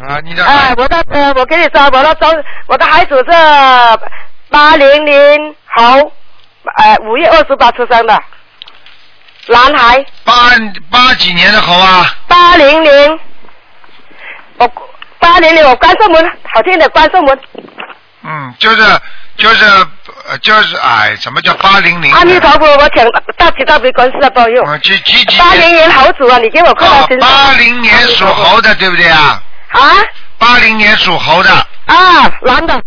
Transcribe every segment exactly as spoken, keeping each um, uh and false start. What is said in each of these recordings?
啊，你的啊，我的呃，我跟你说，我的周我的孩子是八零零猴，呃，五月二十八出生的，男孩。 八八几年的猴啊？ 八零零，我八零零，我关上门，好听的关上门。 嗯，就是就是呃就是哎，什么叫八零零？ 阿弥陀佛，我请大慈大悲观世的保佑。 嗯，几几几？ 八零年猴子啊，你给我看到身上。 八零年属猴的，对不对啊？ 啊？ 八零年属猴的。 啊，男的。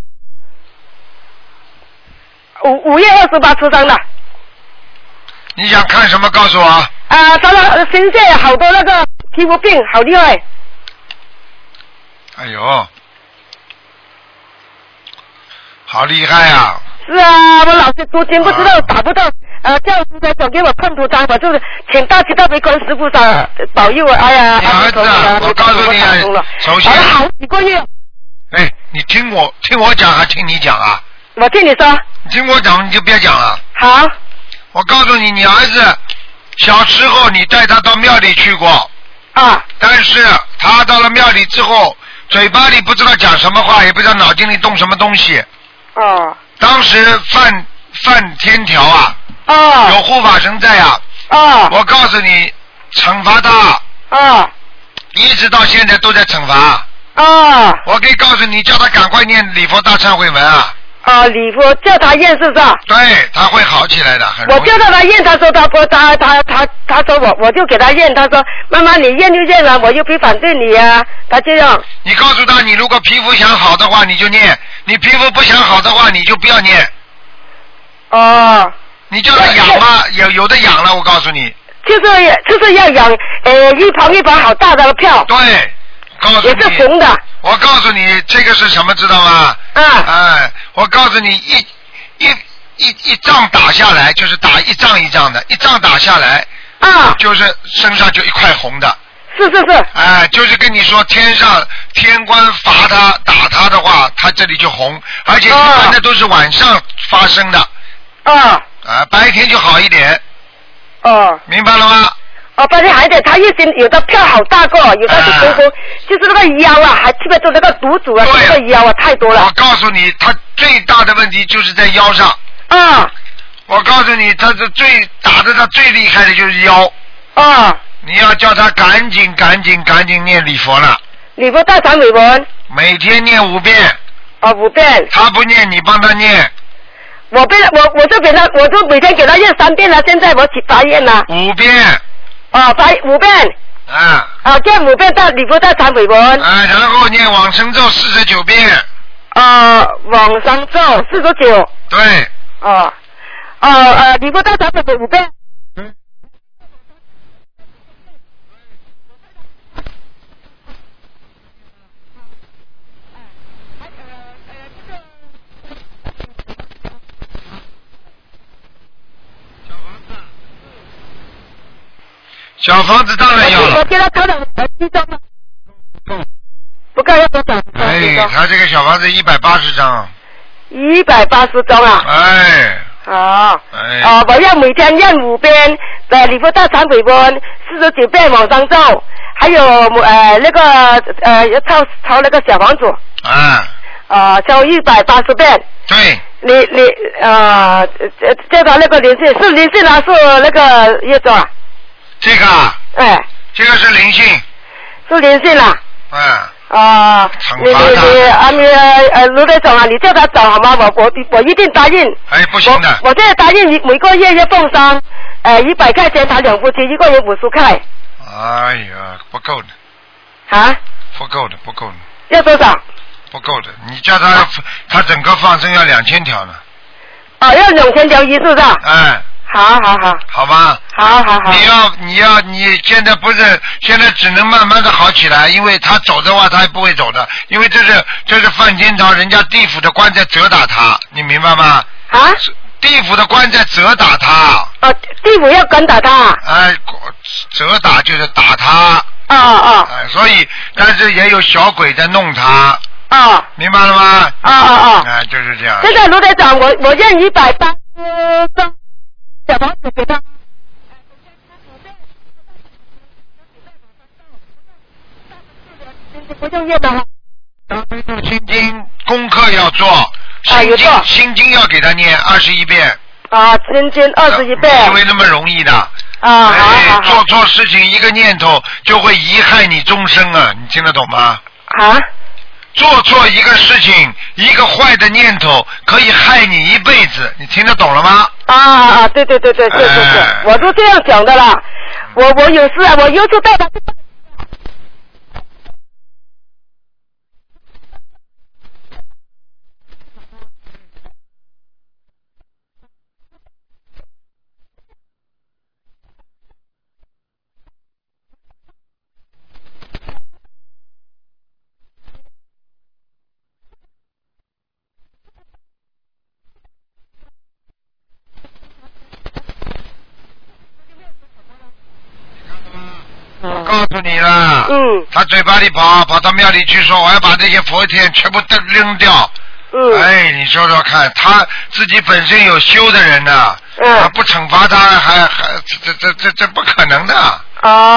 五五月二十八出生的。 你想看什么？告诉我。 啊，他的身上好多那个皮肤病，好厉害。 哎呦。好厉害啊！ 是啊，我老是读经不知道、啊、打不到，呃，教师在讲给我碰图章，我就是请大慈大悲观世菩萨保佑我。哎呀， 你儿子啊，我告诉你啊，首先， 好几个月。 哎，你听我听我讲还听你讲啊？ 我听你说。 你听我讲，你就别讲了。 好。 我告诉你，你儿子小时候你带他到庙里去过。 啊。 但是他到了庙里之后，嘴巴里不知道讲什么话，也不知道脑筋里动什么东西。 哦。 当时犯犯天条啊。 哦。 有护法神在啊。 哦。 我告诉你，惩罚他。 哦。 一直到现在都在惩罚。 哦。 我可以告诉你，叫他赶快念礼佛大忏悔文啊。 啊，礼佛叫他念是不是？对， 他会好起来的，很我叫他念，他说他不，他他他他说我，我就给他念，他说妈妈你念就念了，我又不反对你啊，他这样。你告诉他，你如果皮肤想好的话，你就念；你皮肤不想好的话，你就不要念。哦。你叫他养吗？有有的养了，我告诉你。就是就是要养，呃，一盘一盘好大的票。对。告诉你。也是红的。我告诉你，这个是什么，知道吗？啊。哎，我告诉你，一一一一仗打下来，就是打一仗一仗的，一仗打下来，啊，就是身上就一块红的。是是是。哎，就是跟你说，天上天官罚他打他的话，他这里就红，而且一般的都是晚上发生的。啊。啊，白天就好一点。哦。明白了吗？哦，白天好一点，他一身有的票好大个，有的是红红，啊、就是那个腰啊，还特别多那个毒主啊，那个腰啊太多了。我告诉你，他最大的问题就是在腰上。啊。我告诉你，他是最打的他最厉害的就是腰。啊。你要叫他赶紧赶紧赶紧念礼佛了。礼佛大忏悔文。每天念五遍。啊，五遍。他不念，你帮他念。我被我我就给他，我就每天给他念三遍了，现在我起发愿了。五遍。哦，发五遍。啊。啊，念五遍大礼佛大忏悔文。啊，然后念往生咒四十九遍。啊，往生咒四十九。对。哦。哦呃，礼佛大忏悔文五遍。嗯。小房子当然要了。我给他抄了七张了。不够要多少？哎，他这个小房子一百八十张。一百八十张啊！哎。哦。哎。哦，我要每天念五遍的礼佛大忏悔文，四十九遍往生咒，还有呃那个呃要抄抄那个小房子。啊。啊，抄一百八十遍。对。你你呃叫他那个灵性是灵性还是那个业障啊？这个啊，哎，这个是灵性，是灵性啦。嗯。啊，你你你啊你呃卢队长啊，你叫他找好吗？我我我一定答应。哎，不行的。我我现在答应你每个月要奉上，呃一百块钱，他两夫妻一个月五十块。哎呀，不够的。啊？不够的，不够的。要多少？不够的，你叫他、啊、他整个放生要两千条呢。哦，要两千条鱼是不是？哎。好好好，好吧，好好好。你要你要你现在不是现在只能慢慢的好起来，因为他走的话他也不会走的，因为这是这是犯天条，人家地府的官在责打他，你明白吗？啊？地府的官在责打他。哦，地府要敢打他。哎，责打就是打他。哦哦。哎，所以但是也有小鬼在弄他。哦。明白了吗？哦哦哦。哎，就是这样。现在卢台长，我我认一百八十张。小房子给他。不用念的哈。 功课要做，心经、啊、心经要给他念二十一遍。 啊，心经二十一遍。 因为那么容易的。 啊， 哎， 好好做错事情一个念头就会贻害你终生啊！你听得懂吗？ 啊。 做错一个事情，一个坏的念头可以害你一辈子，你听得懂了吗？ 啊啊，对对对对对对对，哎、我都这样讲的啦。我我有时啊，我有时带他。 我告诉你了， 嗯， 他嘴巴里跑，跑到庙里去说，我要把这些佛钿全部都扔掉。 嗯， 哎，你说说看，他自己本身有修的人呢， 嗯， 他不惩罚他，还还这这这这这不可能的。 啊。